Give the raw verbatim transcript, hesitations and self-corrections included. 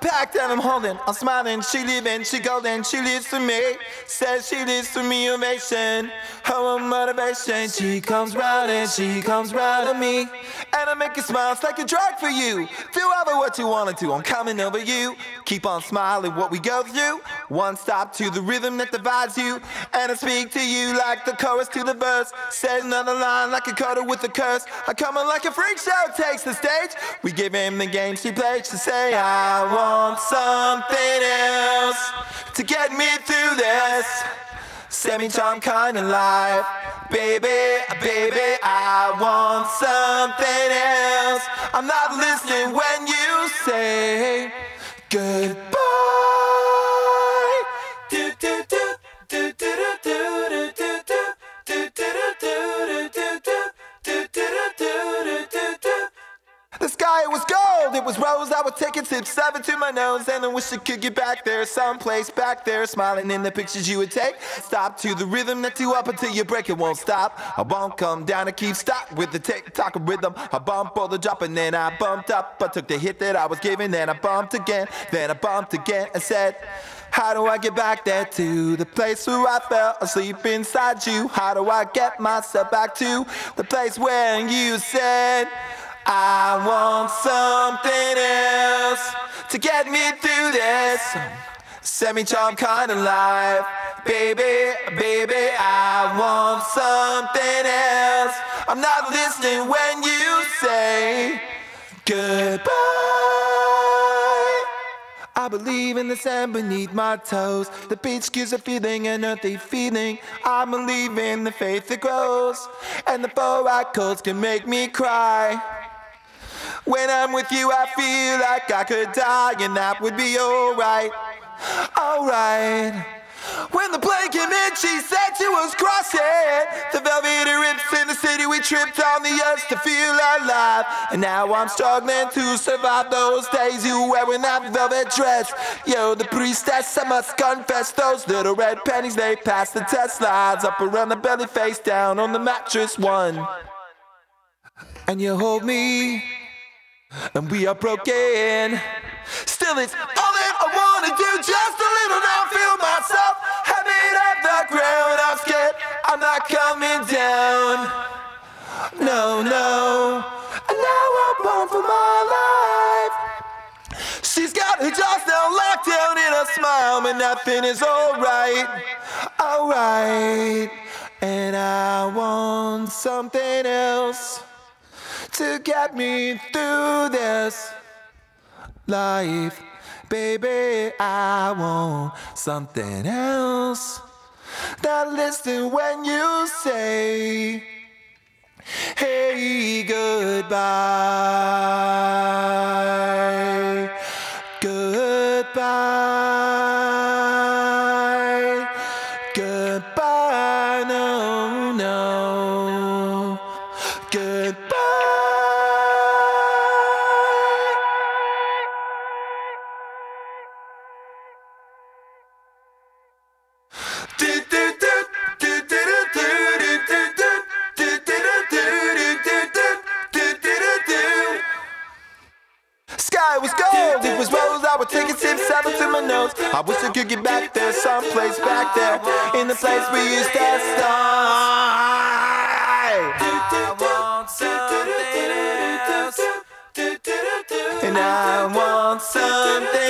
packed and I'm holding, I'm smiling, she leaving, she golden, she lives for me. Says she lives for me, ovation, her motivation. She comes round and she comes round to me, and I make you smile, it's like a drug for you. Do ever what you wanna do, I'm coming over you. Keep on smiling what we go through. One stop to the rhythm that divides you, and I speak to you like the chorus to the verse. Says another line like a coda with a curse. I come in like a freak show takes the stage. We give him the game she plays to say, I want something else to get me through this semi-charm kind of life. Baby, baby, I want something else. I'm not listening when you say goodbye. Do, do, do, do, do, do, do, do, do, do, do, do, do, do, do, do, do, do, do. The sky was gold, it was rose, I was taking tips, seven to my nose, and I wish I could get back there, someplace back there, smiling in the pictures you would take. Stop to the rhythm that you up until you break, it won't stop. I won't come down and keep stop with the tick-tock rhythm. I bump or the drop and then I bumped up. I took the hit that I was giving, then I bumped again, then I bumped again and said, how do I get back there to the place where I fell asleep inside you? How do I get myself back to the place where you said, I want something else to get me through this semi-charm kind of life. Baby, baby, I want something else. I'm not listening when you say goodbye. I believe in the sand beneath my toes. The beach gives a feeling, an earthy feeling. I believe in the faith that grows, and the four-eyed codes can make me cry. When I'm with you, I feel like I could die, and that would be alright, alright. When the plane came in, she said she was crossing the velvet rips in the city. We tripped on the edge to feel alive, and now I'm struggling to survive those days. You wearing that velvet dress, yo, the priestess, I must confess. Those little red pennies, they pass the test. Slides up around the belly, face down on the mattress one. And you hold me, and we are broken. Still it's all that I wanna do, just a little now, feel myself heading off the ground. I'm scared I'm not coming down. No, no. And now I'm born for my life. She's got her jaws now locked down in a smile, but nothing is alright, alright. And I want something else to get me through this life. Baby, I want something else. Not listen when you say, hey, goodbye, goodbye, goodbye, no, no, goodbye. Sky was gold, it was rose, I would take a sip, seven to my nose. I wish I could get back there, someplace back there, in the place we used to start. I want something else, and I want something